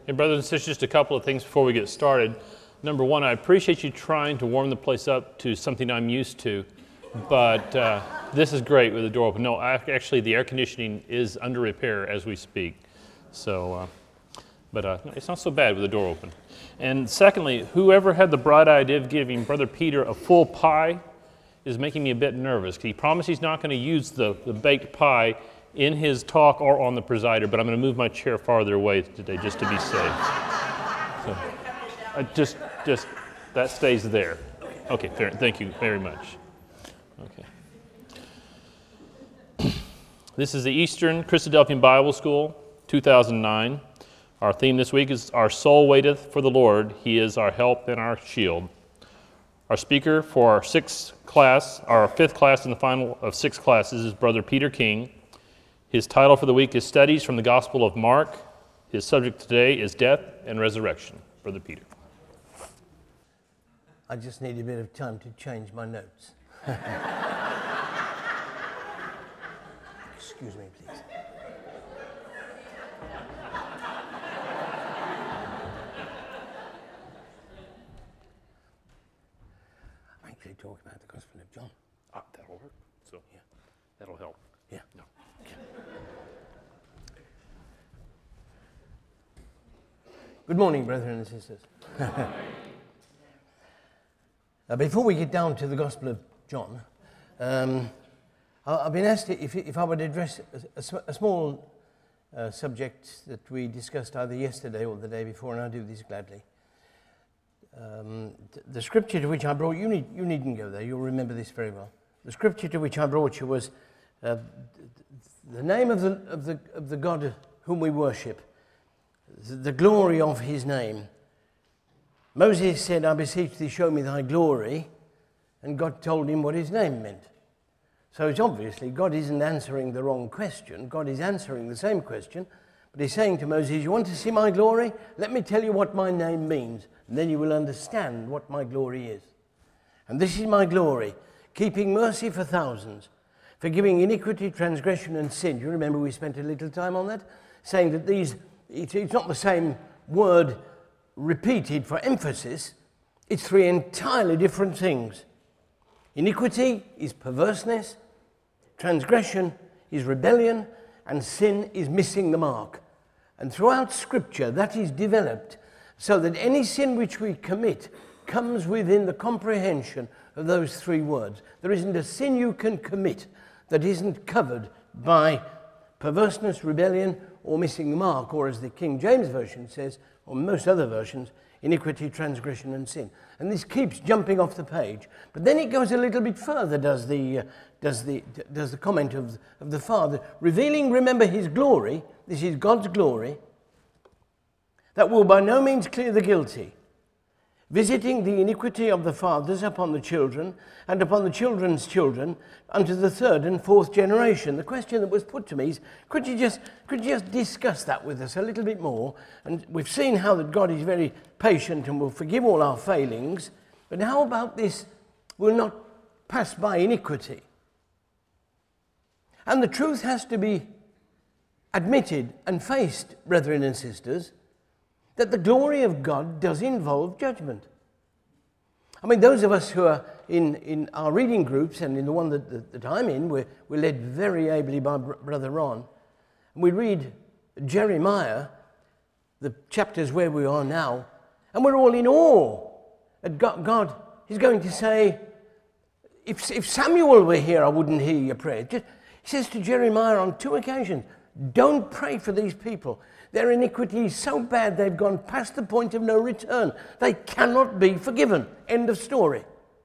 Hey, brothers and sisters, just a couple of things before we get started. Number one, I appreciate you trying to warm the place up to something I'm used to, but this is great with the door open. No, actually, the air conditioning is under repair as we speak, so, but it's not so bad with the door open. And secondly, whoever had the bright idea of giving Brother Peter a full pie is making me a bit nervous. He promised he's not going to use the baked pie in his talk or on the presider, but I'm going to move my chair farther away today just to be safe. So, just that stays there. Okay, fair. Thank you very much. Okay. This is the Eastern Christadelphian Bible School, 2009. Our theme this week is "Our soul waiteth for the Lord. He is our help and our shield." Our speaker for our fifth class in the final of 6 classes is Brother Peter King. His title for the week is Studies from the Gospel of Mark. His subject today is Death and Resurrection. Brother Peter. I just need a bit of time to change my notes. Excuse me, please. I'm actually talking about the Gospel of John. That'll work. So, yeah, that'll help. Yeah. No. Good morning, brethren and sisters. Before we get down to the Gospel of John, I've been asked if I would address a small subject that we discussed either yesterday or the day before, and I'll do this gladly. The scripture to which I brought you, needn't go there, you'll remember this very well. The scripture to which I brought you was the name of the God whom we worship, the glory of his name. Moses said, "I beseech thee, show me thy glory," and God told him what his name meant. So it's obviously God isn't answering the wrong question. God is answering the same question, but he's saying to Moses, "You want to see my glory? Let me tell you what my name means, and then you will understand what my glory is. And this is my glory, keeping mercy for thousands, forgiving iniquity, transgression, and sin." You remember we spent a little time on that, saying that it's not the same word repeated for emphasis. It's 3 entirely different things. Iniquity is perverseness, transgression is rebellion, and sin is missing the mark. And throughout Scripture, that is developed so that any sin which we commit comes within the comprehension of those 3 words. There isn't a sin you can commit that isn't covered by perverseness, rebellion, or missing the mark, or as the King James Version says, or most other versions, iniquity, transgression, and sin. And this keeps jumping off the page. But then it goes a little bit further, does the comment of the Father, revealing, remember, his glory. This is God's glory, that will by no means clear the guilty, visiting the iniquity of the fathers upon the children, and upon the children's children, unto the 3rd and 4th generation. The question that was put to me is, could you just discuss that with us a little bit more? And we've seen how that God is very patient and will forgive all our failings, but how about this, will not pass by iniquity? And the truth has to be admitted and faced, brethren and sisters, that the glory of God does involve judgment. I mean, those of us who are in our reading groups, and in the one that I'm in, we're led very ably by Brother Ron, and we read Jeremiah, the chapters where we are now, and we're all in awe at God. He's going to say, if Samuel were here, I wouldn't hear your prayer. He says to Jeremiah on 2 occasions, don't pray for these people. Their iniquity is so bad they've gone past the point of no return. They cannot be forgiven. End of story.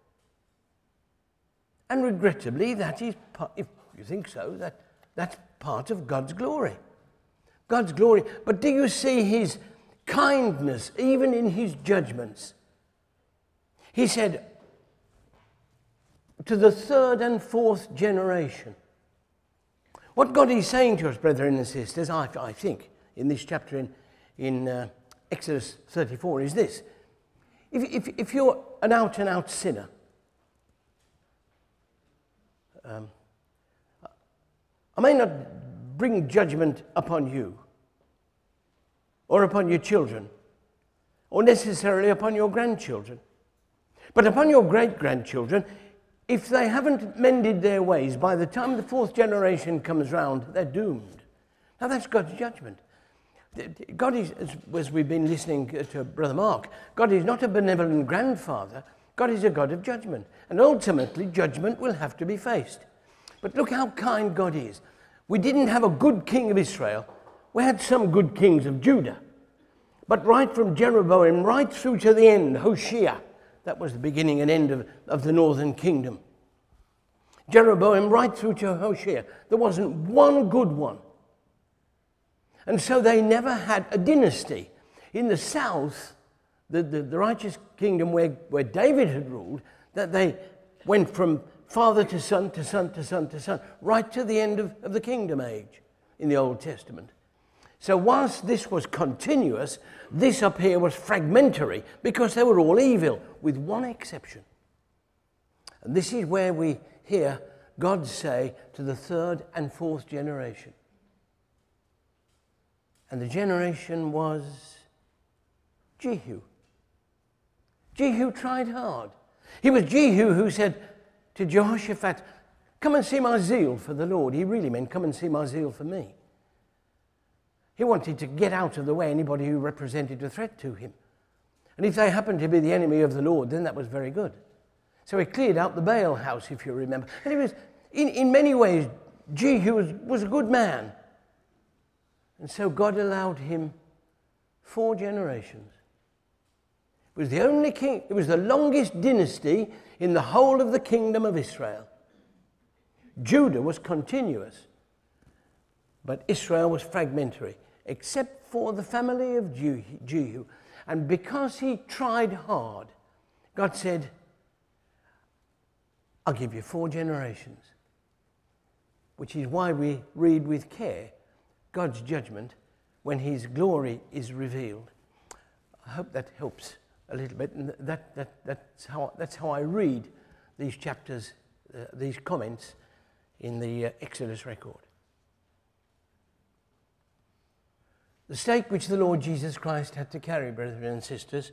And regrettably, that is, if you think so, that's part of God's glory. God's glory. But do you see his kindness, even in his judgments? He said, to the 3rd and 4th generation. What God is saying to us, brethren and sisters, I think, in this chapter in Exodus 34 is this. If you're an out-and-out sinner, I may not bring judgment upon you, or upon your children, or necessarily upon your grandchildren. But upon your great-grandchildren, if they haven't mended their ways, by the time the fourth generation comes round, they're doomed. Now that's God's judgment. God is, as we've been listening to Brother Mark, God is not a benevolent grandfather. God is a God of judgment. And ultimately, judgment will have to be faced. But look how kind God is. We didn't have a good king of Israel. We had some good kings of Judah. But right from Jeroboam, right through to the end, Hoshea, that was the beginning and end of the northern kingdom. Jeroboam, right through to Hoshea, there wasn't one good one. And so they never had a dynasty. In the south, the righteous kingdom where David had ruled, that they went from father to son to son to son to son, right to the end of the kingdom age in the Old Testament. So whilst this was continuous, this up here was fragmentary because they were all evil, with one exception. And this is where we hear God say to the third and fourth generation. And the generation was Jehu. Jehu tried hard. It was Jehu who said to Jehoshaphat, come and see my zeal for the Lord. He really meant, come and see my zeal for me. He wanted to get out of the way anybody who represented a threat to him. And if they happened to be the enemy of the Lord, then that was very good. So he cleared out the Baal house, if you remember. And it was, in many ways, Jehu was a good man. And so God allowed him 4 generations. It was the only king, it was the longest dynasty in the whole of the kingdom of Israel. Judah was continuous, but Israel was fragmentary, except for the family of Jehu. And because he tried hard, God said, I'll give you 4 generations. Which is why we read with care God's judgment when his glory is revealed. I hope that helps a little bit. And that's how I read these chapters, these comments in the Exodus record. The stake which the Lord Jesus Christ had to carry, brethren and sisters,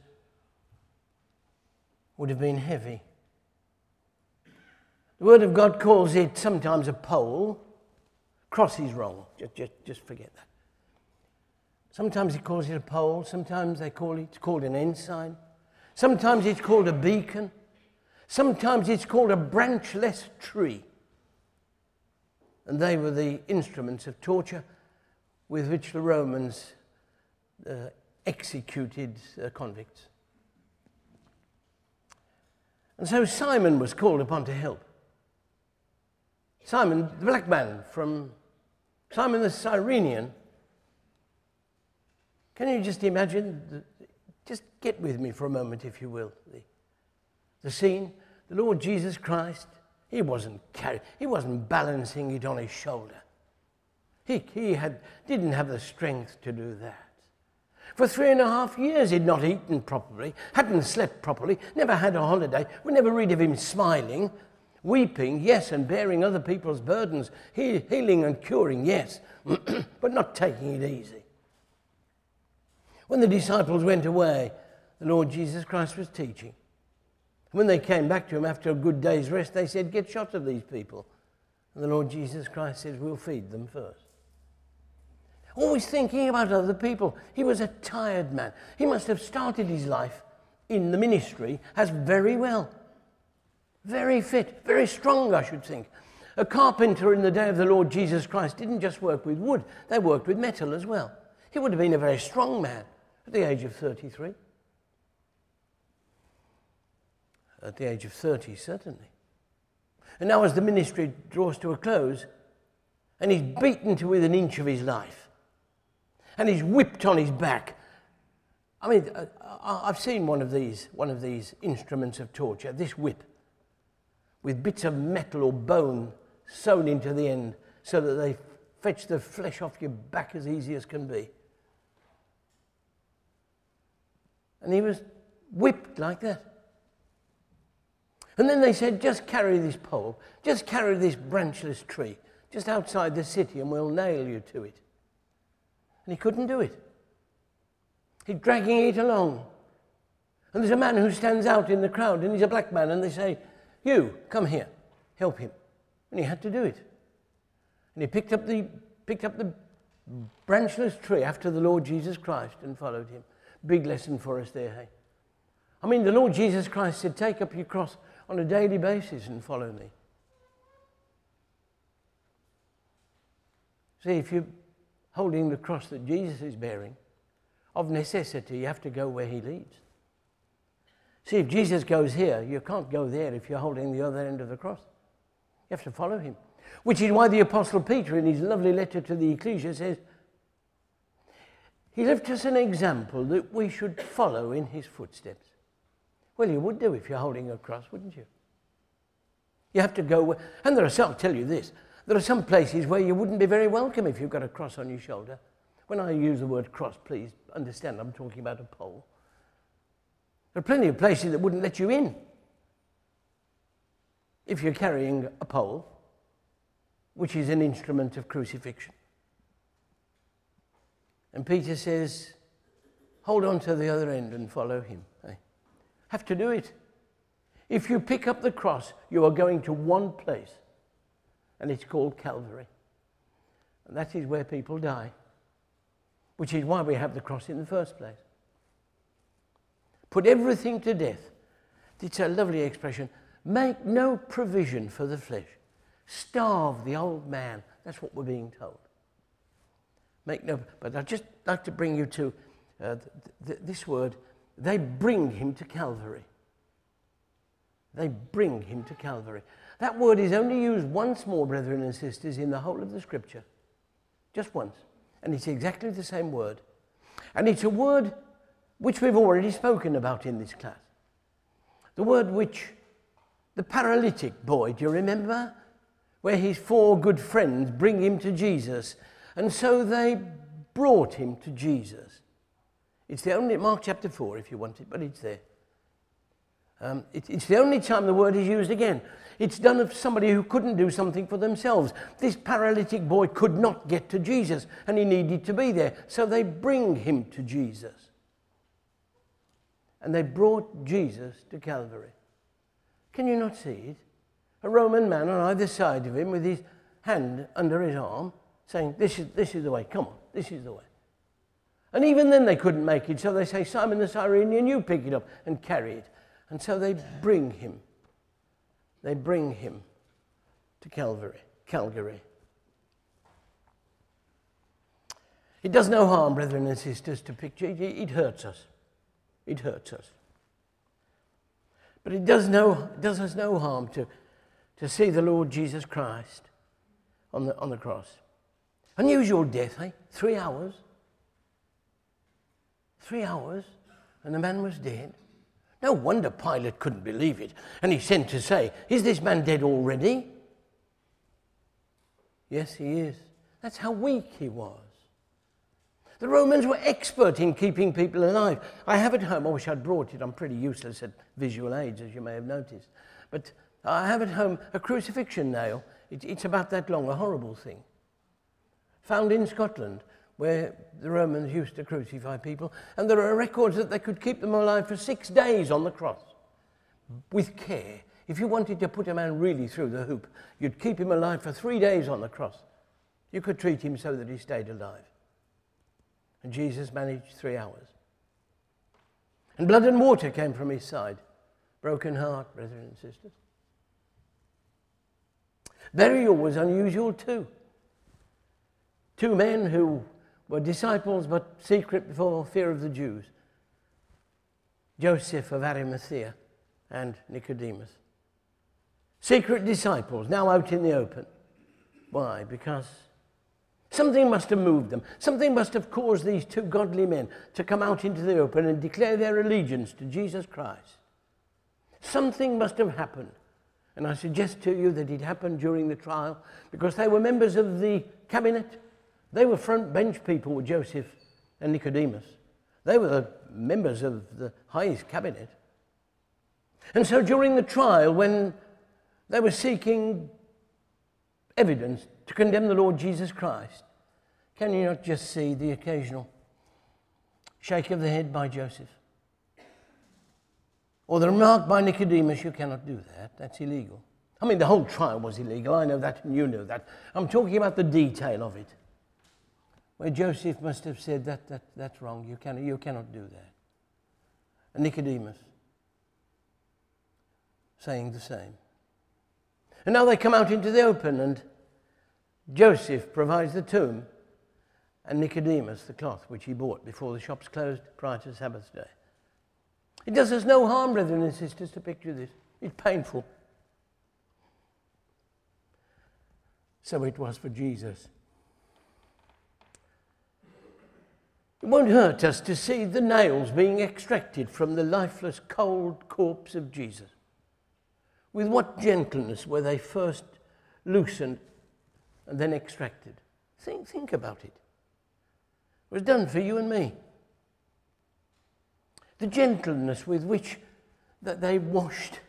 would have been heavy. The Word of God calls it sometimes a pole. Cross is wrong. Just forget that. Sometimes it calls it a pole. Sometimes it's called an ensign. Sometimes it's called a beacon. Sometimes it's called a branchless tree. And they were the instruments of torture with which the Romans executed convicts. And so Simon was called upon to help. Simon, the black man from Simon the Cyrenian. Can you just imagine, just get with me for a moment if you will, the scene. The Lord Jesus Christ, he wasn't balancing it on his shoulder. He didn't have the strength to do that. For 3.5 years he'd not eaten properly, hadn't slept properly, never had a holiday. We never read of him smiling, weeping, yes, and bearing other people's burdens, healing and curing, yes, but not taking it easy. When the disciples went away, the Lord Jesus Christ was teaching. When they came back to him after a good day's rest, they said, get shot of these people. And the Lord Jesus Christ says, we'll feed them first. Always thinking about other people. He was a tired man. He must have started his life in the ministry as very well. Very fit, very strong, I should think. A carpenter in the day of the Lord Jesus Christ didn't just work with wood, they worked with metal as well. He would have been a very strong man at the age of 33. At the age of 30, certainly. And now as the ministry draws to a close, and he's beaten to within an inch of his life, and he's whipped on his back. I mean, I've seen one of these instruments of torture, this whip, with bits of metal or bone sewn into the end so that they fetch the flesh off your back as easy as can be. And he was whipped like that. And then they said, just carry this pole, just carry this branchless tree, just outside the city and we'll nail you to it. And he couldn't do it. He's dragging it along. And there's a man who stands out in the crowd, and he's a black man, and they say, "You, come here, help him." And he had to do it. And he picked up the branchless tree after the Lord Jesus Christ and followed him. Big lesson for us there, hey? I mean, the Lord Jesus Christ said, "Take up your cross on a daily basis and follow me." See, if you're holding the cross that Jesus is bearing, of necessity, you have to go where he leads. See, if Jesus goes here, you can't go there if you're holding the other end of the cross. You have to follow him. Which is why the Apostle Peter, in his lovely letter to the Ecclesia, says, he left us an example that we should follow in his footsteps. Well, you would do if you're holding a cross, wouldn't you? You have to go where, and there are some, I'll tell you this, there are some places where you wouldn't be very welcome if you've got a cross on your shoulder. When I use the word cross, please understand I'm talking about a pole. There are plenty of places that wouldn't let you in if you're carrying a pole, which is an instrument of crucifixion. And Peter says, hold on to the other end and follow him. Have to do it. If you pick up the cross, you are going to one place, and it's called Calvary. And that is where people die, which is why we have the cross in the first place. Put everything to death. It's a lovely expression. Make no provision for the flesh. Starve the old man. That's what we're being told. Make no. But I'd just like to bring you to this word. They bring him to Calvary. They bring him to Calvary. That word is only used once more, brethren and sisters, in the whole of the Scripture. Just once. And it's exactly the same word. And it's a word which we've already spoken about in this class. The word which the paralytic boy, do you remember? Where his 4 good friends bring him to Jesus. And so they brought him to Jesus. It's the only, Mark chapter 4 if you want it, but it's there. It's the only time the word is used again. It's done of somebody who couldn't do something for themselves. This paralytic boy could not get to Jesus, and he needed to be there. So they bring him to Jesus. And they brought Jesus to Calvary. Can you not see it? A Roman man on either side of him with his hand under his arm, saying, this is the way, come on, this is the way. And even then they couldn't make it, so they say, Simon the Cyrenian, you pick it up and carry it. And so they bring him to Calgary. It does no harm, brethren and sisters, to picture it. It hurts us. It hurts us. But it does us no harm to see the Lord Jesus Christ on the cross. Unusual death, eh? 3 hours. 3 hours, and the man was dead. No wonder Pilate couldn't believe it. And he sent to say, is this man dead already? Yes, he is. That's how weak he was. The Romans were expert in keeping people alive. I have at home, I wish I'd brought it, I'm pretty useless at visual aids, as you may have noticed. But I have at home a crucifixion nail. It's about that long, a horrible thing. Found in Scotland, where the Romans used to crucify people. And there are records that they could keep them alive for 6 days on the cross. With care. If you wanted to put a man really through the hoop, you'd keep him alive for 3 days on the cross. You could treat him so that he stayed alive. And Jesus managed 3 hours. And blood and water came from his side. Broken heart, brethren and sisters. Burial was unusual too. 2 men who were disciples but secret for fear of the Jews. Joseph of Arimathea and Nicodemus. Secret disciples, now out in the open. Why? Because something must have moved them. Something must have caused these 2 godly men to come out into the open and declare their allegiance to Jesus Christ. Something must have happened. And I suggest to you that it happened during the trial because they were members of the cabinet. They were front bench people with Joseph and Nicodemus. They were the members of the highest cabinet. And so during the trial, when they were seeking evidence to condemn the Lord Jesus Christ, can you not just see the occasional shake of the head by Joseph. Or the remark by Nicodemus, you cannot do that, that's illegal. I mean, the whole trial was illegal, I know that and you know that. I'm talking about the detail of it. Where Joseph must have said, that's wrong, you cannot do that. And Nicodemus saying the same. And now they come out into the open, and Joseph provides the tomb, and Nicodemus the cloth which he bought before the shops closed prior to Sabbath day. It does us no harm, brethren and sisters, to picture this. It's painful. So it was for Jesus. It won't hurt us to see the nails being extracted from the lifeless, cold corpse of Jesus. With what gentleness were they first loosened and then extracted? Think about it. It was done for you and me. The gentleness with which that they washed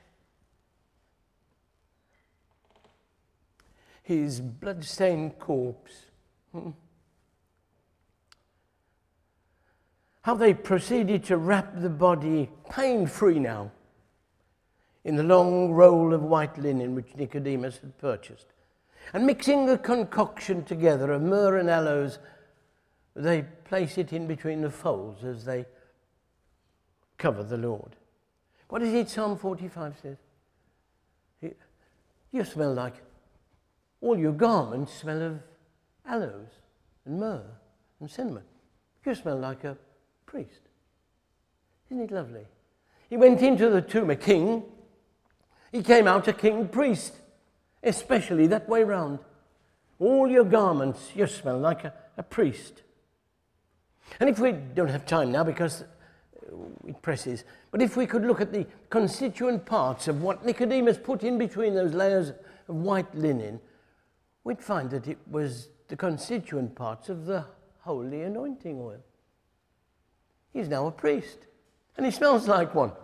his blood-stained corpse. How they proceeded to wrap the body, pain-free now, in the long roll of white linen which Nicodemus had purchased. And mixing a concoction together of myrrh and aloes, they place it in between the folds as they cover the Lord. What is it Psalm 45 says? You smell like, all your garments smell of aloes and myrrh and cinnamon. You smell like a priest. Isn't it lovely? He went into the tomb a king. He came out a king priest, especially that way round. All your garments, you smell like a priest. And if we don't have time now because it presses, but if we could look at the constituent parts of what Nicodemus put in between those layers of white linen, we'd find that it was the constituent parts of the holy anointing oil. He's now a priest, and he smells like one.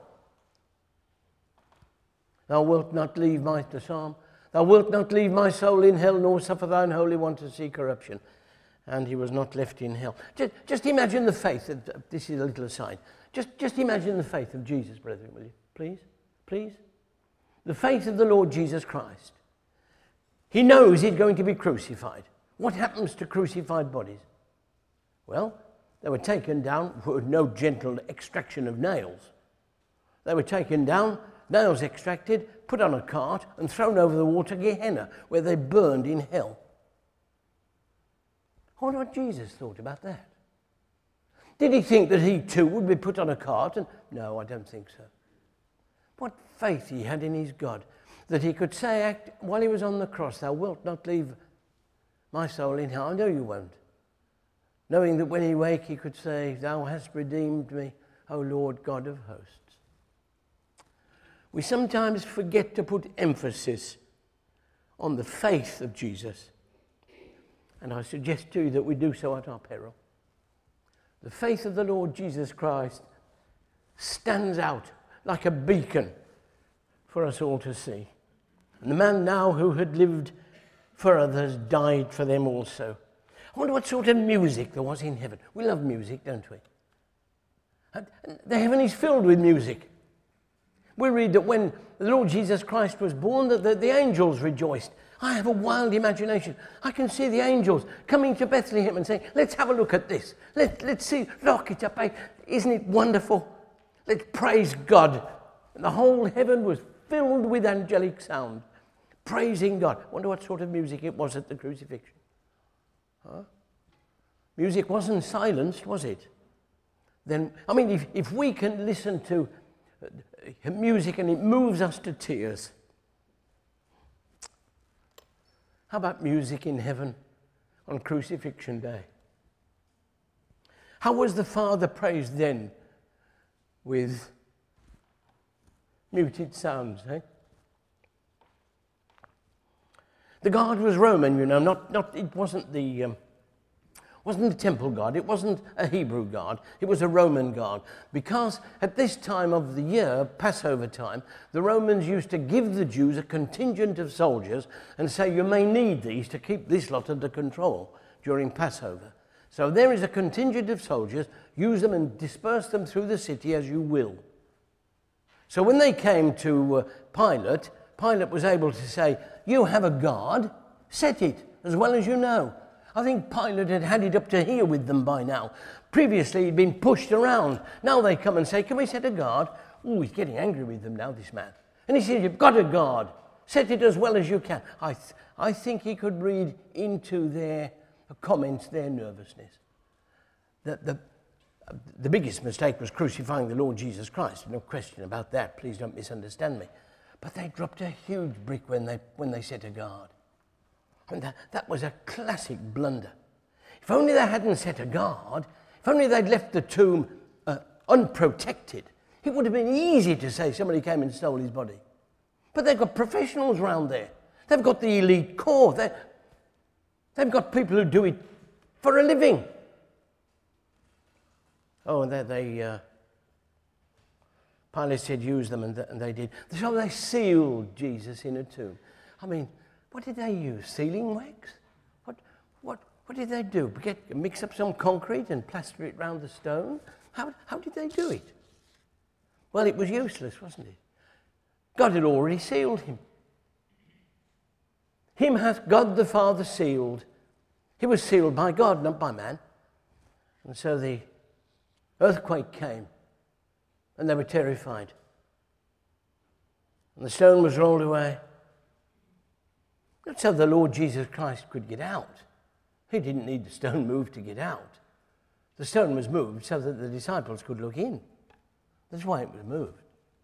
Thou wilt not leave the psalm. Thou wilt not leave my soul in hell, nor suffer thine Holy One to see corruption. And he was not left in hell. Just imagine the faith. This is a little aside. Just imagine the faith of Jesus, brethren, will you? Please? Please? The faith of the Lord Jesus Christ. He knows he's going to be crucified. What happens to crucified bodies? Well, they were taken down with no gentle extraction of nails. They were taken down, nails extracted, put on a cart and thrown over the water Gehenna, where they burned in hell. I wonder what Jesus thought about that. Did he think that he too would be put on a cart? No, I don't think so. What faith he had in his God, that he could say while he was on the cross, thou wilt not leave my soul in hell. I know you won't. Knowing that when he wake, he could say, thou hast redeemed me, O Lord God of hosts. We sometimes forget to put emphasis on the faith of Jesus. And I suggest to you that we do so at our peril. The faith of the Lord Jesus Christ stands out like a beacon for us all to see. And the man now who had lived for others died for them also. I wonder what sort of music there was in heaven. We love music, don't we? And the heaven is filled with music. We read that when the Lord Jesus Christ was born, that the angels rejoiced. I have a wild imagination. I can see the angels coming to Bethlehem and saying, let's have a look at this. Let's see, look it up. Isn't it wonderful? Let's praise God. And the whole heaven was filled with angelic sound, praising God. I wonder what sort of music it was at the crucifixion. Huh? Music wasn't silenced, was it? Then, I mean, if we can listen to music and it moves us to tears, how about music in heaven on crucifixion day? How was the Father praised then? With muted sounds, eh? The guard was Roman, you know, it wasn't the temple guard, it wasn't a Hebrew guard, it was a Roman guard. Because at this time of the year, Passover time, the Romans used to give the Jews a contingent of soldiers and say, you may need these to keep this lot under control during Passover. So there is a contingent of soldiers, Use them and disperse them through the city as you will. So when they came to Pilate, Pilate was able to say, you have a guard, set it as well as you know. I think Pilate had had it up to here with them by now. Previously, he'd been pushed around. Now they come and say, can we set a guard? Oh, he's getting angry with them now, this man. And he says, you've got a guard. Set it as well as you can. I think he could read into their comments their nervousness. The biggest mistake was crucifying the Lord Jesus Christ. No question about that. Please don't misunderstand me. But they dropped a huge brick when they set a guard. And that was a classic blunder. If only they hadn't set a guard, if only they'd left the tomb unprotected, it would have been easy to say somebody came and stole his body. But they've got professionals around there. They've got the elite corps. They've got people who do it for a living. Oh, and Pilate said use them, and they did. So they sealed Jesus in a tomb. I mean, what did they use? Sealing wax? What did they do? Mix up some concrete and plaster it round the stone? How did they do it? Well, it was useless, wasn't it? God had already sealed him. Him hath God the Father sealed. He was sealed by God, not by man. And so the earthquake came, and they were terrified. And the stone was rolled away. Not so the Lord Jesus Christ could get out. He didn't need the stone moved to get out. The stone was moved so that the disciples could look in. That's why it was moved.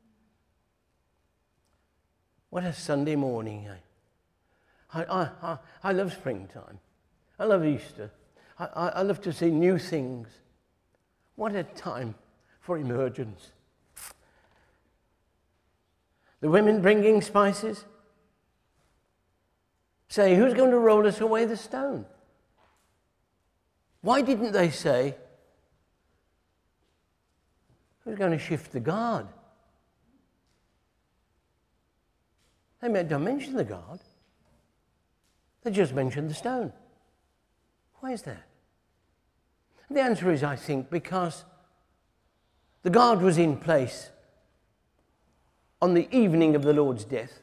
What a Sunday morning, eh? I love springtime. I love Easter. I love to see new things. What a time for emergence. The women bringing spices say, who's going to roll us away the stone? Why didn't they say, who's going to shift the guard? They don't mention the guard. They just mentioned the stone. Why is that? The answer is, I think, because the guard was in place on the evening of the Lord's death,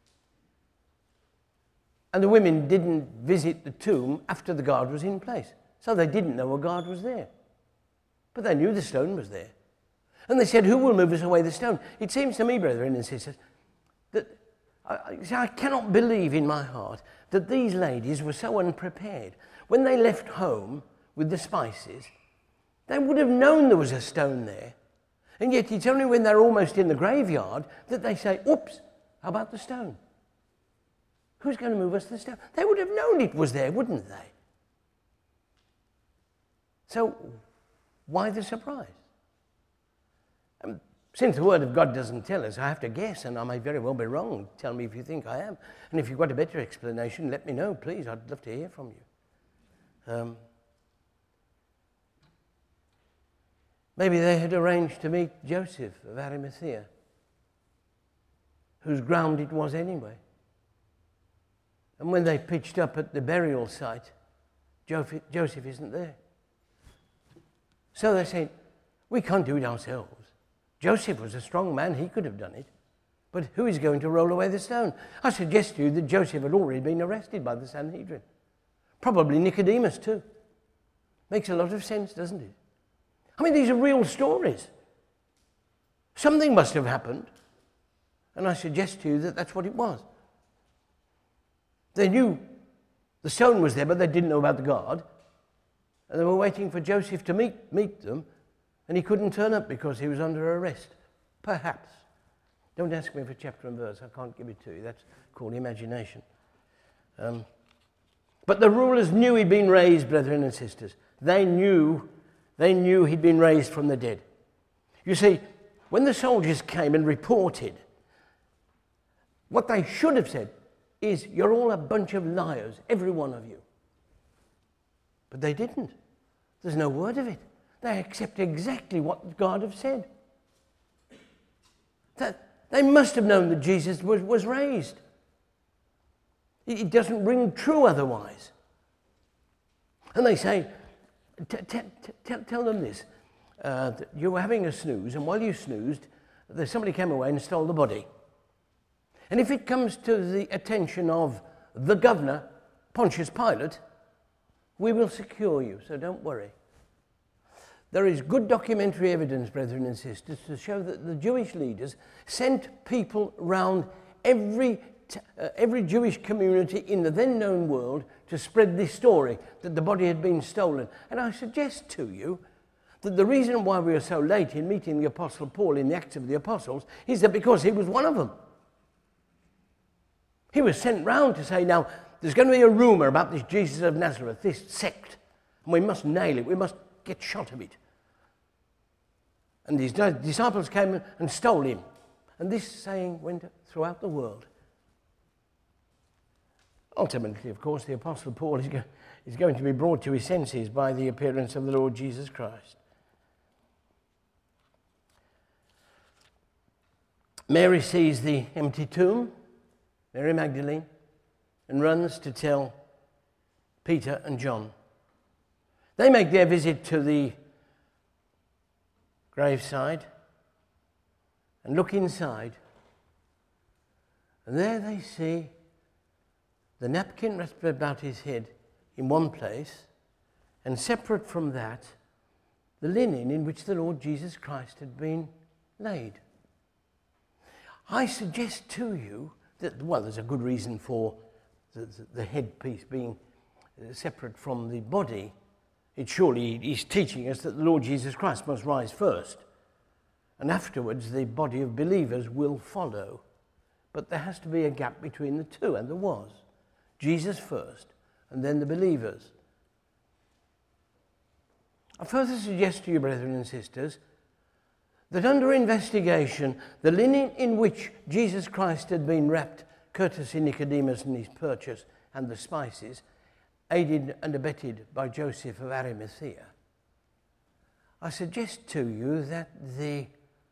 and the women didn't visit the tomb after the guard was in place. So they didn't know a guard was there. But they knew the stone was there. And they said, who will move us away the stone? It seems to me, brethren and sisters, that I cannot believe in my heart that these ladies were so unprepared. When they left home with the spices, they would have known there was a stone there. And yet it's only when they're almost in the graveyard that they say, oops, how about the stone? Who's going to move us the stone? They would have known it was there, wouldn't they? So why the surprise? Since the Word of God doesn't tell us, I have to guess, and I may very well be wrong. Tell me if you think I am. And if you've got a better explanation, let me know, please. I'd love to hear from you. Maybe they had arranged to meet Joseph of Arimathea, whose ground it was anyway. And when they pitched up at the burial site, Joseph isn't there. So they said, we can't do it ourselves. Joseph was a strong man, he could have done it. But who is going to roll away the stone? I suggest to you that Joseph had already been arrested by the Sanhedrin. Probably Nicodemus too. Makes a lot of sense, doesn't it? I mean, these are real stories. Something must have happened. And I suggest to you that that's what it was. They knew the stone was there, but they didn't know about the guard. And they were waiting for Joseph to meet them. And he couldn't turn up because he was under arrest. Perhaps. Don't ask me for chapter and verse. I can't give it to you. That's called imagination. But the rulers knew he'd been raised, brethren and sisters. They knew he'd been raised from the dead. You see, when the soldiers came and reported, what they should have said is, you're all a bunch of liars, every one of you. But they didn't. There's no word of it. They accept exactly what God have said. They must have known that Jesus was raised. It doesn't ring true otherwise. And they say, tell them this. you were having a snooze, and while you snoozed, somebody came away and stole the body. And if it comes to the attention of the governor, Pontius Pilate, we will secure you, so don't worry. There is good documentary evidence, brethren and sisters, to show that the Jewish leaders sent people round every Jewish community in the then known world to spread this story that the body had been stolen. And I suggest to you that the reason why we are so late in meeting the Apostle Paul in the Acts of the Apostles is that because he was one of them. He was sent round to say, now, there's going to be a rumour about this Jesus of Nazareth, this sect, and we must nail it, we must get shot of it. And these disciples came and stole him. And this saying went throughout the world. Ultimately, of course, the Apostle Paul is going to be brought to his senses by the appearance of the Lord Jesus Christ. Mary sees the empty tomb, Mary Magdalene, and runs to tell Peter and John. They make their visit to the graveside and look inside, and there they see the napkin wrapped about his head in one place, and separate from that, the linen in which the Lord Jesus Christ had been laid. I suggest to you that, well, there's a good reason for the headpiece being separate from the body. It surely is teaching us that the Lord Jesus Christ must rise first, and afterwards the body of believers will follow. But there has to be a gap between the two, and there was. Jesus first, and then the believers. I further suggest to you, brethren and sisters, that under investigation, the linen in which Jesus Christ had been wrapped, courtesy Nicodemus and his purchase, and the spices, aided and abetted by Joseph of Arimathea, I suggest to you that the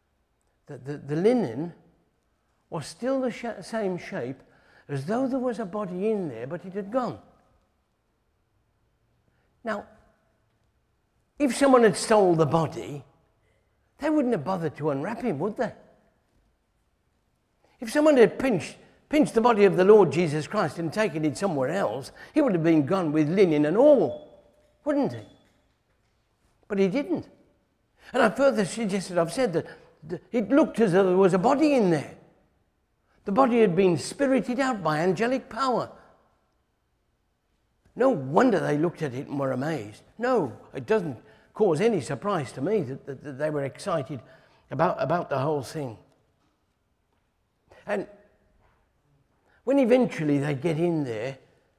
linen was still the same shape, as though there was a body in there, but it had gone. Now, if someone had stole the body, they wouldn't have bothered to unwrap him, would they? If someone had pinched the body of the Lord Jesus Christ and taken it somewhere else, he would have been gone with linen and all, wouldn't he? But he didn't. And I further suggested, I've said that it looked as though there was a body in there. The body had been spirited out by angelic power. No wonder they looked at it and were amazed. No, it doesn't cause any surprise to me that they were excited about the whole thing. And when eventually they get in there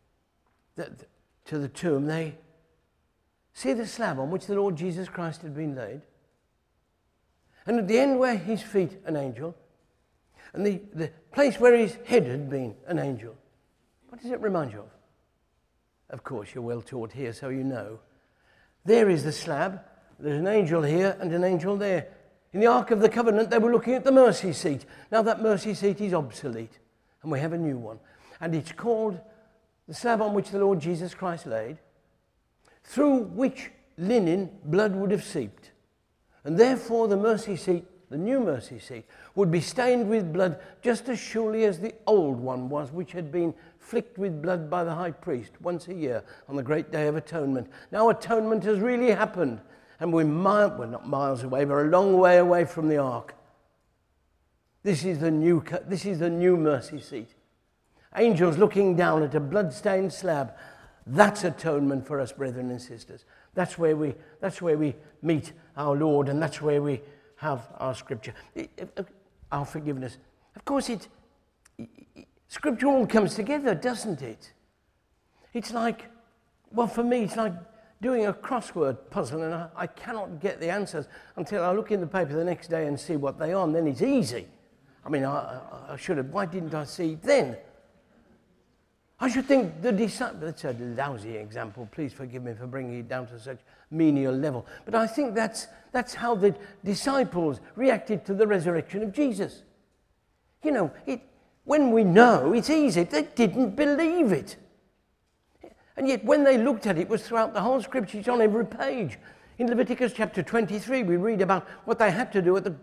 to the tomb, they see the slab on which the Lord Jesus Christ had been laid. And at the end where his feet, an angel, and the place where his head had been, an angel. What does it remind you of? Of course, you're well taught here, so you know. There is the slab. There's an angel here and an angel there. In the Ark of the Covenant, they were looking at the mercy seat. Now that mercy seat is obsolete, and we have a new one. And it's called the slab on which the Lord Jesus Christ laid, through which linen blood would have seeped. And therefore the mercy seat, the new mercy seat, would be stained with blood just as surely as the old one was, which had been flicked with blood by the high priest once a year on the great day of atonement. Now atonement has really happened, and we're not miles away, but a long way away from the ark. This is the new mercy seat. Angels looking down at a blood-stained slab. That's atonement for us, brethren and sisters. That's where we meet our Lord, and that's where we have our scripture, our forgiveness. Of course, scripture all comes together, doesn't it? It's like, well, for me, it's like doing a crossword puzzle, and I cannot get the answers until I look in the paper the next day and see what they are, and then it's easy. I mean, I should have, why didn't I see it then? I should think the disciples, that's a lousy example, please forgive me for bringing it down to such menial level, but I think that's how the disciples reacted to the resurrection of Jesus. You know, when we know, it's easy. They didn't believe it. And yet when they looked at it, it was throughout the whole scripture, it's on every page. In Leviticus chapter 23, we read about what they had to do at the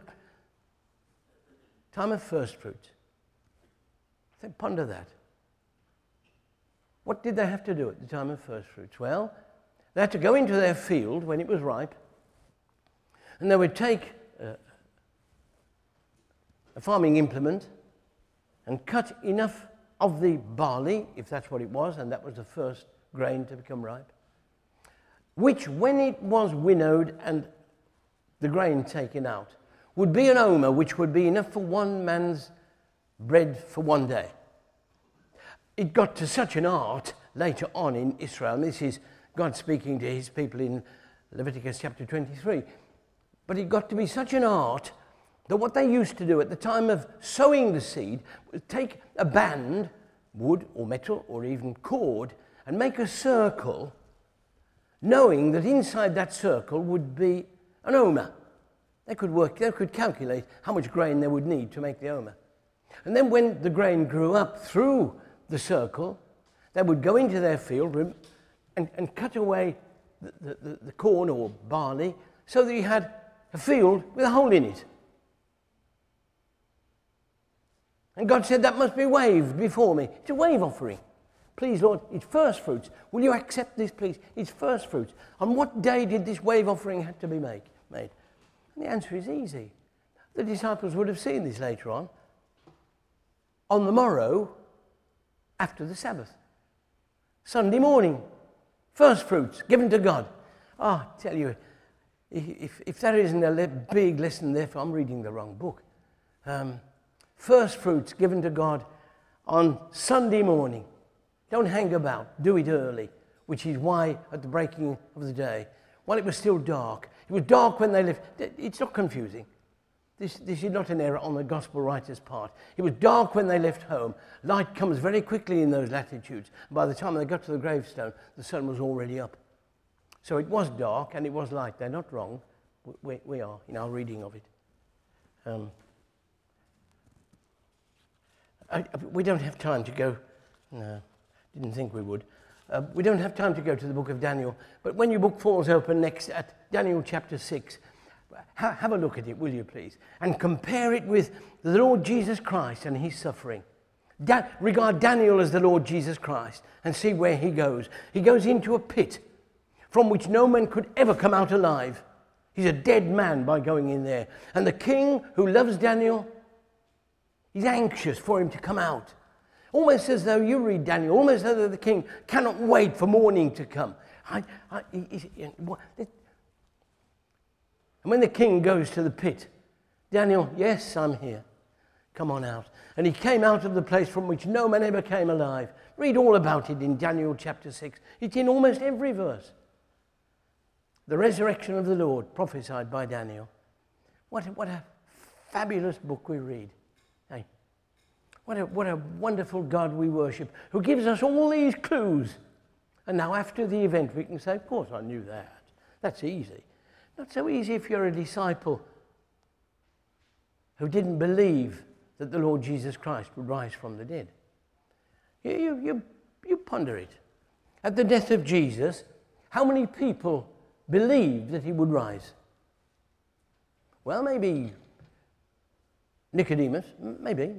time of first fruits. Ponder that. What did they have to do at the time of first fruits? Well, they had to go into their field when it was ripe, and they would take a farming implement and cut enough of the barley, if that's what it was, and that was the first grain to become ripe, which, when it was winnowed and the grain taken out, would be an omer, which would be enough for one man's bread for one day. It got to such an art later on in Israel, and this is God speaking to his people in Leviticus chapter 23, but it got to be such an art that what they used to do at the time of sowing the seed was take a band, wood or metal or even cord, and make a circle, knowing that inside that circle would be an omer. They could calculate how much grain they would need to make the omer. And then when the grain grew up through the circle, they would go into their field and cut away the corn or barley so that you had a field with a hole in it. And God said, that must be waved before me. It's a wave offering. Please, Lord, it's first fruits. Will you accept this, please? It's first fruits. On what day did this wave offering have to be made? And the answer is easy. The disciples would have seen this later on. On the morrow, after the Sabbath. Sunday morning, first fruits given to God. I tell you, if that isn't a big lesson there, I'm reading the wrong book. First fruits given to God on Sunday morning. Don't hang about. Do it early, which is why at the breaking of the day, while it was still dark, it was dark when they left. It's not confusing. This is not an error on the gospel writer's part. It was dark when they left home. Light comes very quickly in those latitudes. By the time they got to the gravestone, the sun was already up. So it was dark and it was light. They're not wrong. We are in our reading of it. We don't have time to go. No, didn't think we would. We don't have time to go to the book of Daniel. But when your book falls open next at Daniel chapter 6, have a look at it, will you please? And compare it with the Lord Jesus Christ and his suffering. Regard Daniel as the Lord Jesus Christ and see where he goes. He goes into a pit from which no man could ever come out alive. He's a dead man by going in there. And the king who loves Daniel, he's anxious for him to come out. Almost as though, you read Daniel, almost as though the king cannot wait for morning to come. And when the king goes to the pit, Daniel, yes, I'm here. Come on out. And he came out of the place from which no man ever came alive. Read all about it in Daniel chapter 6. It's in almost every verse. The resurrection of the Lord, prophesied by Daniel. What a fabulous book we read. Hey, what a wonderful God we worship, who gives us all these clues. And now after the event we can say, of course I knew that. That's easy. Not so easy if you're a disciple who didn't believe that the Lord Jesus Christ would rise from the dead. You ponder it. At the death of Jesus, how many people believed that he would rise? Well, maybe Nicodemus. Maybe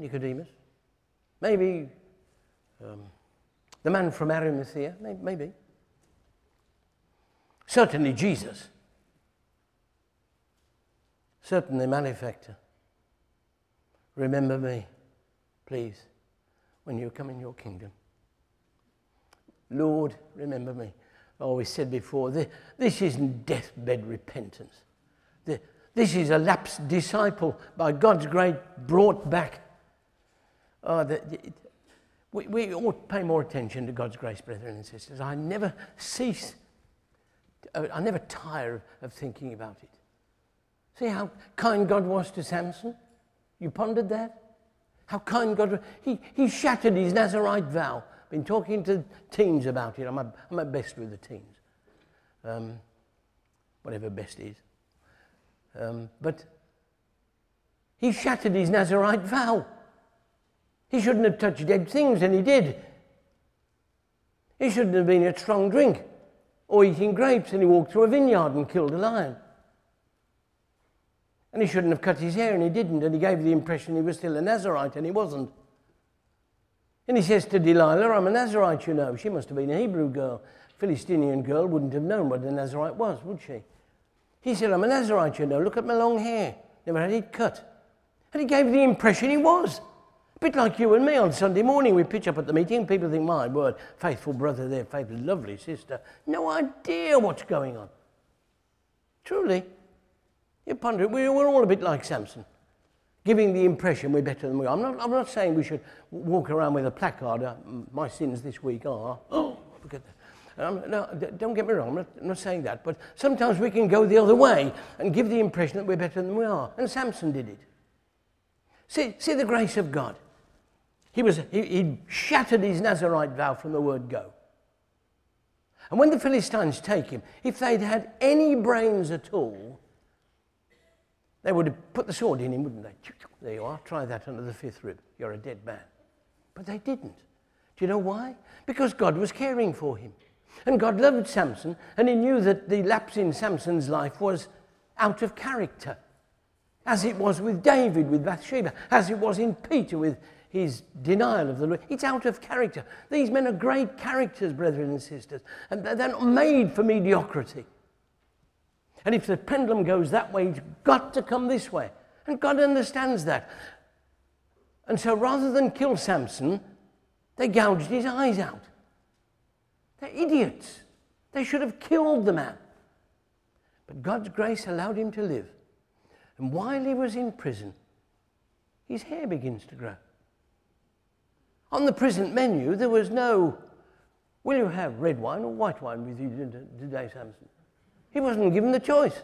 the man from Arimathea. Maybe. Certainly Jesus. Certainly malefactor. Remember me, please, when you come in your kingdom. Lord, remember me. I always said before, this isn't deathbed repentance. This is a lapsed disciple by God's grace brought back. We ought to pay more attention to God's grace, brethren and sisters. I never tire of thinking about it. See how kind God was to Samson? You pondered that? How kind God was. He shattered his Nazirite vow. Been talking to teens about it. I'm at best with the teens. Whatever best is. But he shattered his Nazirite vow. He shouldn't have touched dead things, and he did. He shouldn't have been at strong drink. or eating grapes, and he walked through a vineyard and killed a lion. And he shouldn't have cut his hair, and he didn't, and he gave the impression he was still a Nazarite, and he wasn't. And he says to Delilah, I'm a Nazarite, you know. She must have been a Hebrew girl. Philistinian girl wouldn't have known what a Nazarite was, would she? He said, I'm a Nazarite, you know. Look at my long hair. Never had it cut. And he gave the impression he was. A bit like you and me on Sunday morning. We pitch up at the meeting, people think, my word, faithful brother there, faithful, lovely sister. No idea what's going on. Truly. You ponder it, we're all a bit like Samson, giving the impression we're better than we are. I'm not saying we should walk around with a placard, my sins this week are, oh, look at that. No, don't get me wrong, I'm not saying that, but sometimes we can go the other way and give the impression that we're better than we are, and Samson did it. See the grace of God. He shattered his Nazarite vow from the word go. And when the Philistines take him, if they'd had any brains at all, they would have put the sword in him, wouldn't they? There you are, try that under the fifth rib. You're a dead man. But they didn't. Do you know why? Because God was caring for him. And God loved Samson, and he knew that the lapse in Samson's life was out of character. As it was with David, with Bathsheba, as it was in Peter with his denial of the Lord. It's out of character. These men are great characters, brethren and sisters, and they're not made for mediocrity. And if the pendulum goes that way, it's got to come this way. And God understands that. And so rather than kill Samson, they gouged his eyes out. They're idiots. They should have killed the man. But God's grace allowed him to live. And while he was in prison, his hair begins to grow. On the prison menu, there was no, will you have red wine or white wine with you today, Samson? He wasn't given the choice.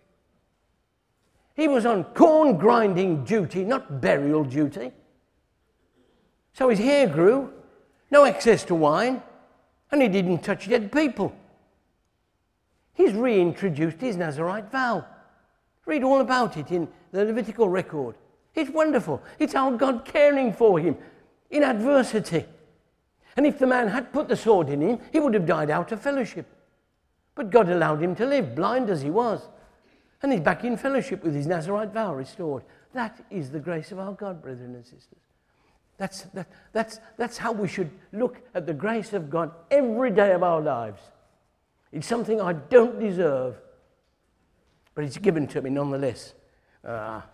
He was on corn grinding duty, not burial duty. So his hair grew, no access to wine, and he didn't touch dead people. He's reintroduced his Nazarite vow. Read all about it in the Levitical record. It's wonderful. It's our God caring for him in adversity. And if the man had put the sword in him, he would have died out of fellowship. But God allowed him to live, blind as he was. And he's back in fellowship with his Nazarite vow restored. That is the grace of our God, brethren and sisters. That's how we should look at the grace of God every day of our lives. It's something I don't deserve, but it's given to me nonetheless. I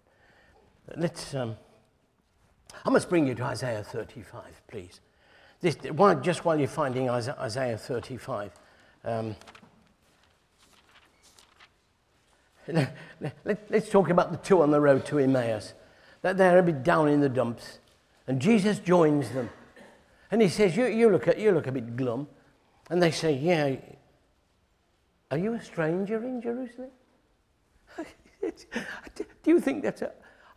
must bring you to Isaiah 35, please. Just while you're finding Isaiah 35. Let's talk about the two on the road to Emmaus. They're a bit down in the dumps, and Jesus joins them, and he says, "You look a bit glum," and they say, "Yeah, are you a stranger in Jerusalem?" Do you think that's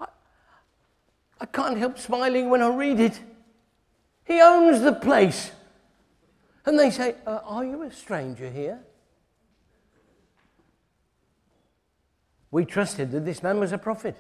I can't help smiling when I read it. He owns the place. And they say, are you a stranger here? We trusted that this man was a prophet.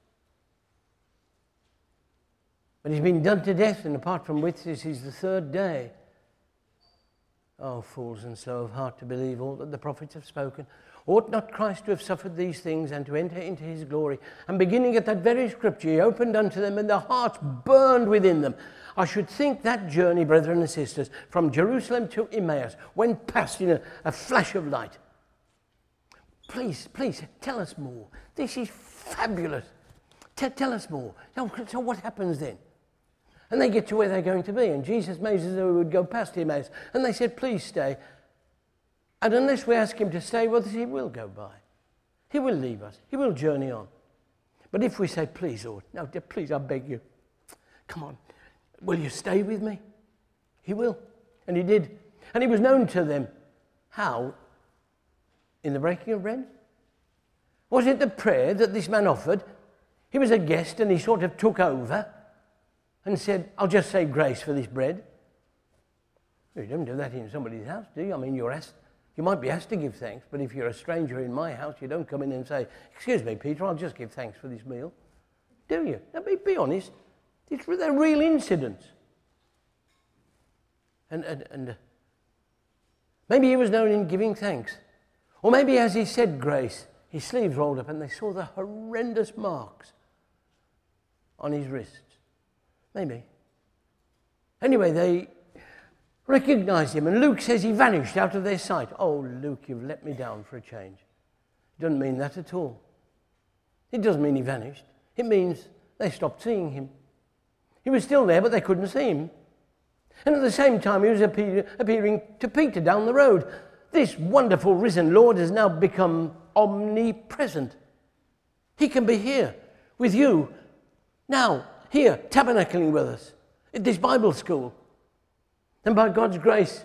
But he's been done to death, and apart from which this is the third day. Oh, fools and slow of heart to believe all that the prophets have spoken. Ought not Christ to have suffered these things and to enter into his glory? And beginning at that very scripture, he opened unto them, and their hearts burned within them. I should think that journey, brethren and sisters, from Jerusalem to Emmaus went past in a flash of light. Please, tell us more. This is fabulous. Tell us more. So what happens then? And they get to where they're going to be, and Jesus made as though he would go past Emmaus. And they said, please stay. And unless we ask him to stay with us, he will go by. He will leave us. He will journey on. But if we say, please, Lord, no, please, I beg you, come on, will you stay with me? He will. And he did. And he was known to them. How? In the breaking of bread? Was it the prayer that this man offered? He was a guest and he sort of took over and said, I'll just say grace for this bread. You don't do that in somebody's house, do you? I mean, you might be asked to give thanks, but if you're a stranger in my house, you don't come in and say, excuse me, Peter, I'll just give thanks for this meal. Do you? Now, be honest. They're real incidents. Maybe he was known in giving thanks. Or maybe as he said grace, his sleeves rolled up and they saw the horrendous marks on his wrists. Maybe. Anyway, they recognized him, and Luke says he vanished out of their sight. Oh, Luke, you've let me down for a change. It doesn't mean that at all. It doesn't mean he vanished. It means they stopped seeing him. He was still there, but they couldn't see him. And at the same time, he was appearing to Peter down the road. This wonderful risen Lord has now become omnipresent. He can be here with you now, here, tabernacling with us at this Bible school. And by God's grace,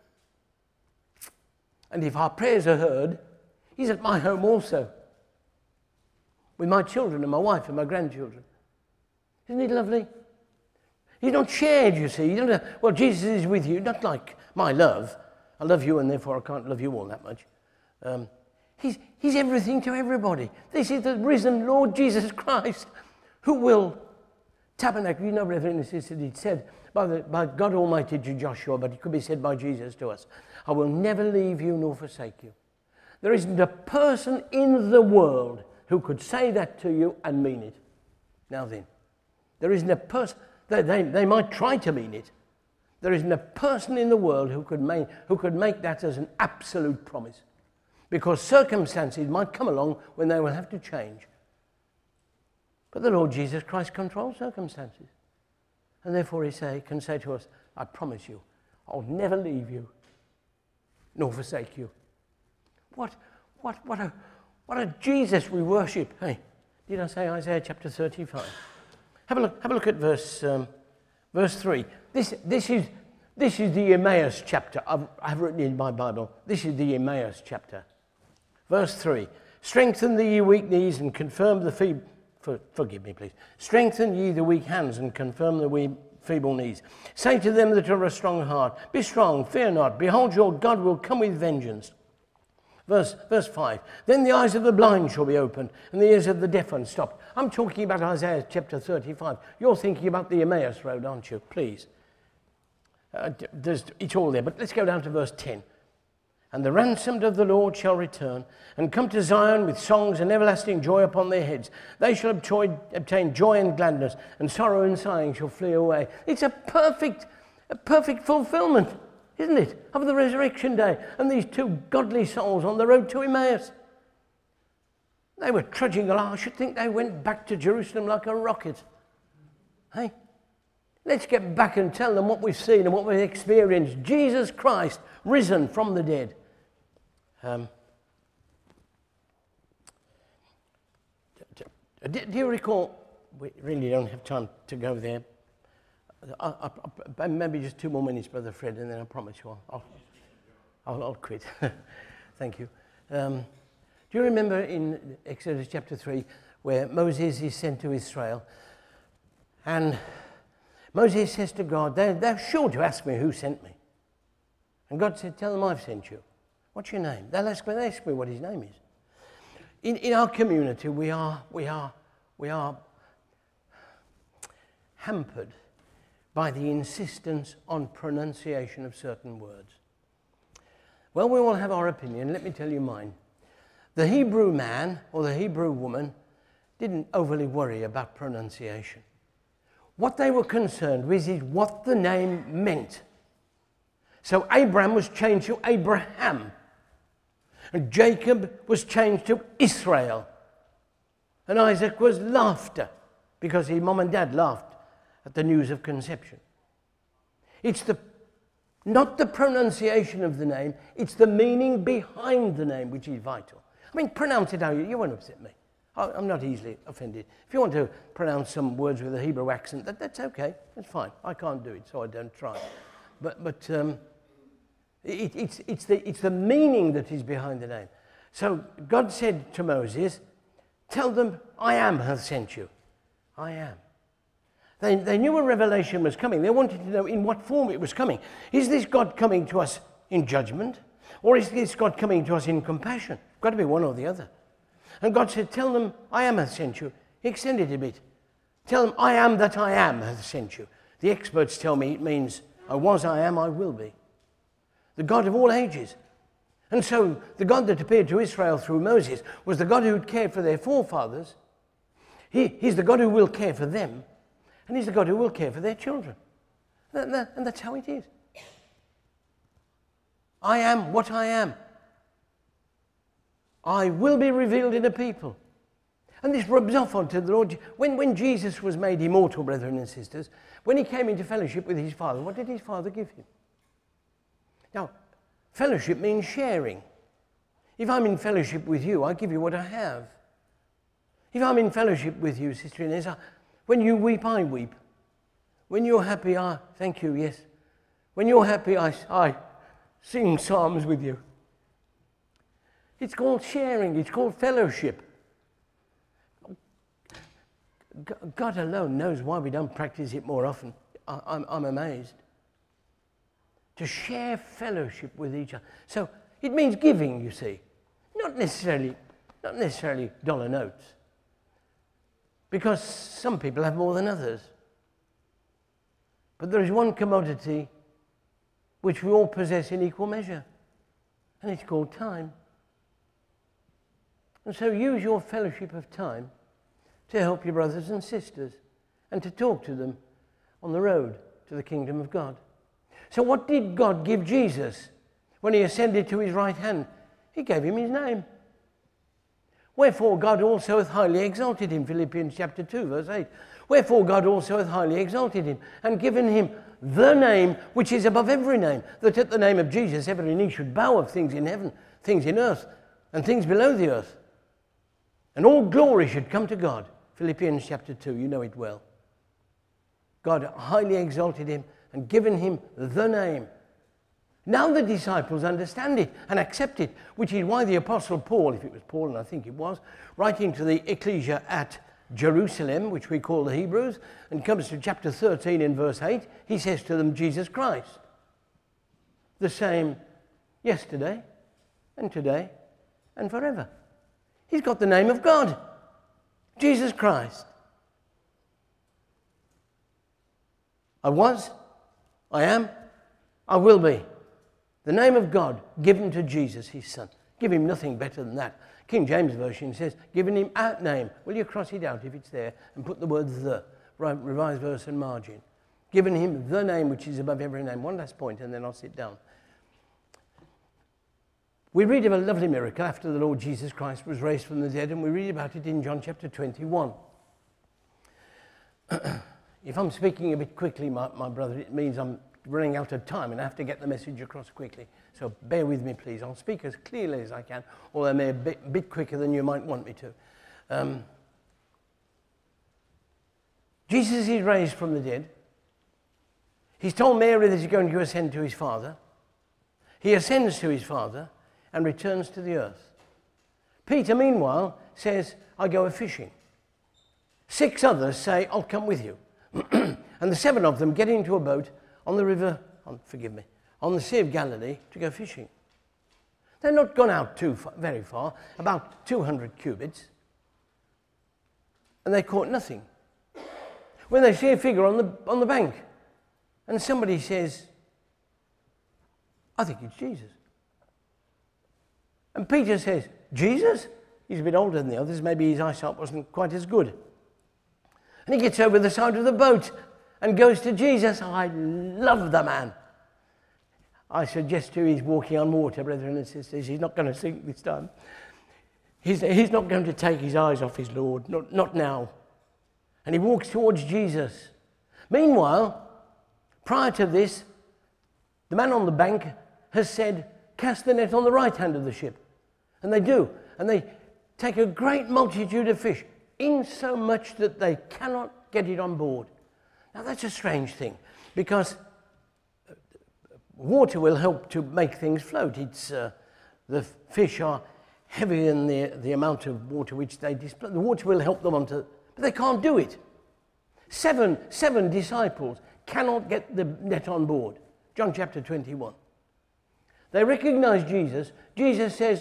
and if our prayers are heard, he's at my home also, with my children and my wife and my grandchildren. Isn't it lovely? He's not shared, you see. You don't know, well, Jesus is with you, not like my love. I love you and therefore I can't love you all that much. He's everything to everybody. This is the risen Lord Jesus Christ who will tabernacle. You know, brethren and sisters, it's said by God Almighty to Joshua, but it could be said by Jesus to us, I will never leave you nor forsake you. There isn't a person in the world who could say that to you and mean it. Now then, there isn't a person. They might try to mean it. There isn't a person in the world who could make that as an absolute promise. Because circumstances might come along when they will have to change. But the Lord Jesus Christ controls circumstances. And therefore he can say to us, I promise you, I'll never leave you, nor forsake you. What a Jesus we worship. Hey, did I say Isaiah chapter 35? Have a look at verse 3. This is the Emmaus chapter. I've written in my Bible. This is the Emmaus chapter. Verse 3. Strengthen the ye weak knees and confirm the feeble. Forgive me, please. Strengthen ye the weak hands and confirm the feeble knees. Say to them that are a strong heart, be strong, fear not. Behold, your God will come with vengeance. Verse 5. Then the eyes of the blind shall be opened, and the ears of the deaf unstopped. I'm talking about Isaiah chapter 35. You're thinking about the Emmaus road, aren't you? Please. It's all there, but let's go down to verse 10. And the ransomed of the Lord shall return, and come to Zion with songs and everlasting joy upon their heads. They shall obtain joy and gladness, and sorrow and sighing shall flee away. It's a perfect fulfillment, isn't it, of the resurrection day, and these two godly souls on the road to Emmaus. They were trudging along. I should think they went back to Jerusalem like a rocket. Hey, let's get back and tell them what we've seen and what we've experienced. Jesus Christ risen from the dead. Do you recall? We really don't have time to go there. Maybe just 2 more minutes, Brother Fred, and then I promise you I'll quit. Thank you. Do you remember in Exodus chapter 3 where Moses is sent to Israel, and Moses says to God, they're sure to ask me who sent me. And God said, tell them I've sent you. What's your name? They'll ask me what his name is. In our community, we are hampered by the insistence on pronunciation of certain words. Well, we all have our opinion. Let me tell you mine. The Hebrew man or the Hebrew woman didn't overly worry about pronunciation. What they were concerned with is what the name meant. So Abraham was changed to Abraham. And Jacob was changed to Israel. And Isaac was laughter, because his mom and dad laughed at the news of conception. It's not the pronunciation of the name, it's the meaning behind the name which is vital. I mean, pronounce it how you won't upset me. I'm not easily offended. If you want to pronounce some words with a Hebrew accent, that's okay. That's fine. I can't do it, so I don't try. But it's the meaning that is behind the name. So God said to Moses, tell them, I am hath sent you. I am. They knew a revelation was coming. They wanted to know in what form it was coming. Is this God coming to us in judgment? Or is this God coming to us in compassion? It's got to be one or the other. And God said, tell them, I am hath sent you. He extended a bit. Tell them, I am that I am hath sent you. The experts tell me it means, I was, I am, I will be. the God of all ages. And so the God that appeared to Israel through Moses was the God who had cared for their forefathers. He's the God who will care for them, and he's the God who will care for their children. And that's how it is. I am what I am. I will be revealed in a people. And this rubs off onto the Lord. When Jesus was made immortal, brethren and sisters, when he came into fellowship with his Father, what did his Father give him? Now, fellowship means sharing. If I'm in fellowship with you, I give you what I have. If I'm in fellowship with you, Sister Inez, when you weep, I weep. When you're happy, I thank you, yes. When you're happy, I sing psalms with you. It's called sharing. It's called fellowship. God alone knows why we don't practice it more often. I'm amazed. To share fellowship with each other. So it means giving, you see. Not necessarily dollar notes. Because some people have more than others. But there is one commodity which we all possess in equal measure. And it's called time. And so use your fellowship of time to help your brothers and sisters and to talk to them on the road to the kingdom of God. So what did God give Jesus when he ascended to his right hand? He gave him his name. Wherefore God also hath highly exalted him, Philippians chapter 2, verse 8. Wherefore God also hath highly exalted him and given him the name which is above every name, that at the name of Jesus every knee should bow, of things in heaven, things in earth, and things below the earth. And all glory should come to God. Philippians chapter 2, you know it well. God highly exalted him and given him the name. Now the disciples understand it and accept it, which is why the Apostle Paul, if it was Paul, and I think it was, writing to the ecclesia at Jerusalem, which we call the Hebrews, and comes to chapter 13 in verse 8, he says to them, Jesus Christ, the same yesterday and today and forever. He's got the name of God, Jesus Christ. I was, I am, I will be. The name of God given to Jesus, his son. Give him nothing better than that. King James Version says, given him our name. Will you cross it out if it's there and put the word the, revised verse and margin. Given him the name which is above every name. One last point and then I'll sit down. We read of a lovely miracle after the Lord Jesus Christ was raised from the dead, and we read about it in John chapter 21. If I'm speaking a bit quickly, my brother, it means I'm running out of time and I have to get the message across quickly. So bear with me, please. I'll speak as clearly as I can, although I may be a bit quicker than you might want me to. Jesus is raised from the dead. He's told Mary that he's going to ascend to his Father. He ascends to his Father and returns to the earth. Peter, meanwhile, says, I go a-fishing. 6 others say, I'll come with you. And the 7 of them get into a boat on the river, on the Sea of Galilee to go fishing. They're not gone out very far, about 200 cubits, and they caught nothing. When they see a figure on the bank, and somebody says, I think it's Jesus. And Peter says, Jesus? He's a bit older than the others, maybe his eyesight wasn't quite as good. And he gets over the side of the boat and goes to Jesus. I love the man. I suggest to you he's walking on water, brethren and sisters. He's not going to sink this time. He's not going to take his eyes off his Lord, not now. And he walks towards Jesus. Meanwhile, prior to this, the man on the bank has said, cast the net on the right hand of the ship. And they do. And they take a great multitude of fish, insomuch that they cannot get it on board. Now that's a strange thing, because water will help to make things float. It's the fish are heavier than the amount of water which they display. The water will help them onto, but they can't do it. Seven disciples cannot get the net on board. John chapter 21. They recognize Jesus. Jesus says,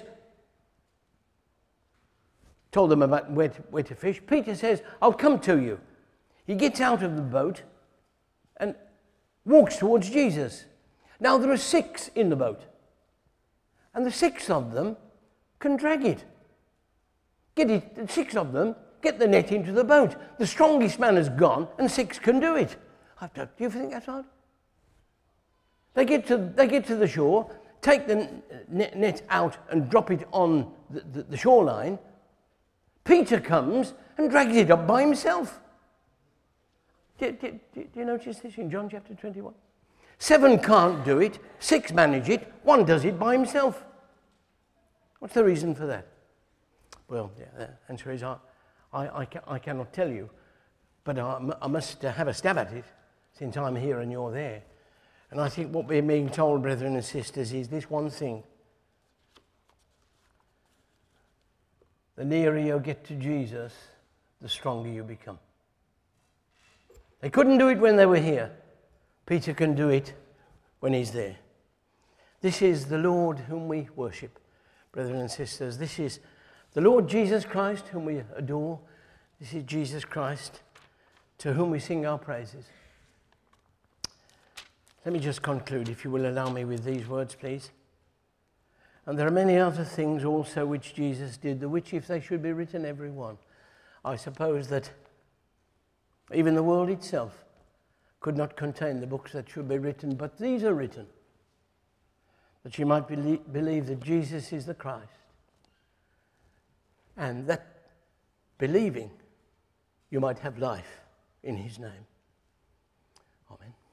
told them about where to fish. Peter says, I'll come to you. He gets out of the boat and walks towards Jesus. Now there are 6 in the boat, and the 6 of them can drag it. The 6 of them get the net into the boat. The strongest man has gone, and 6 can do it. Do you think that's hard? They get to the shore, take the net out and drop it on the shoreline. Peter comes and drags it up by himself. Do you notice this in John chapter 21? 7 can't do it, 6 manage it, 1 does it by himself. What's the reason for that? Well, the answer is I cannot tell you, but I must have a stab at it since I'm here and you're there. And I think what we're being told, brethren and sisters, is this one thing. The nearer you get to Jesus, the stronger you become. They couldn't do it when they were here. Peter can do it when he's there. This is the Lord whom we worship, brethren and sisters. This is the Lord Jesus Christ whom we adore. This is Jesus Christ to whom we sing our praises. Let me just conclude, if you will allow me, with these words, please. And there are many other things also which Jesus did, the which, if they should be written, every one, I suppose that even the world itself could not contain the books that should be written, but these are written, that you might believe that Jesus is the Christ, and that believing you might have life in his name. Amen.